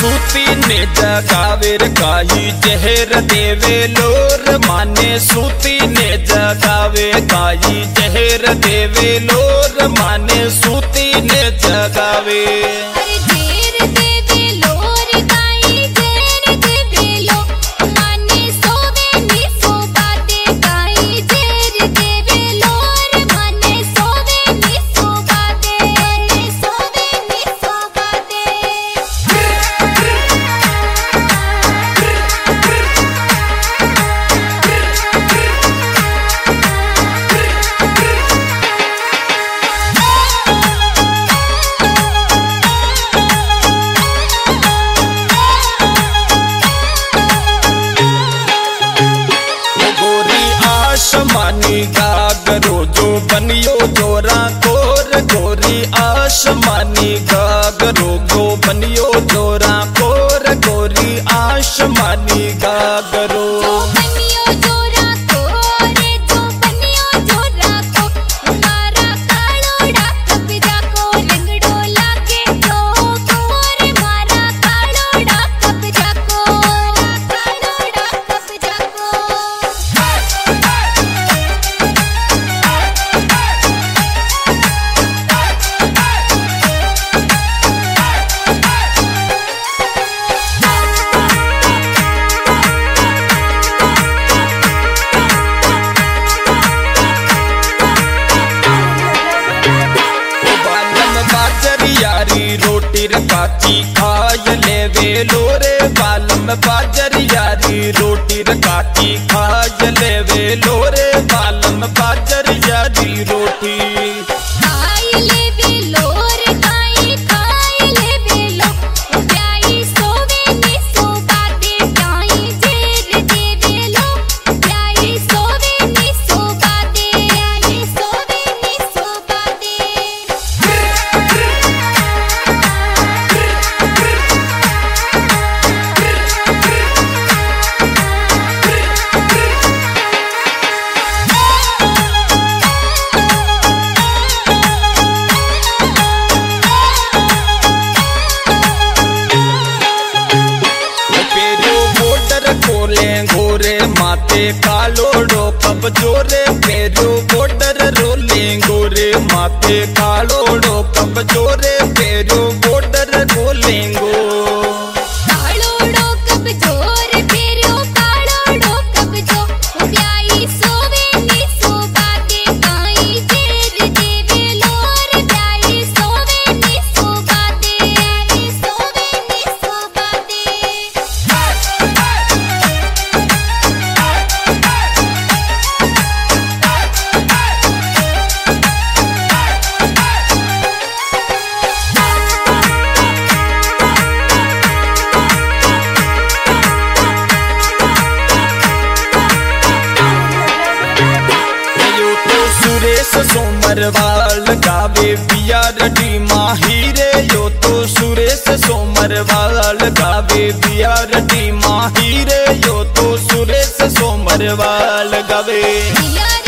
सूती ने जगावेर गाई जहर देवे लोर माने सूती ने जगावे गाई जहर देवे लोर माने सूती ने जगावे आसमानी गागरो जो बनियो जोरा कोर गोरी आसमानी गागरो जो बनियो जोरा कोर गोरी आसमानी गागरो रोटी रकाची खाय लेवे लोरे बालम बाजर यारी रोटी रकाची खाय लेवे लोरे बालम बाजर यारी रोटी गोरे माते कालोड़ो कब जोरे पेरो बॉर्डर रोले गोरे माते कालोड़ो कब जोरे पेरो बॉर्डर रोलेंगो सोमरवाल गावे बियारडी माहिरे यो तो सुरेश सोमरवाल गावे बियारडी माहिरे यो तो सुरेश सोमरवाल गावे।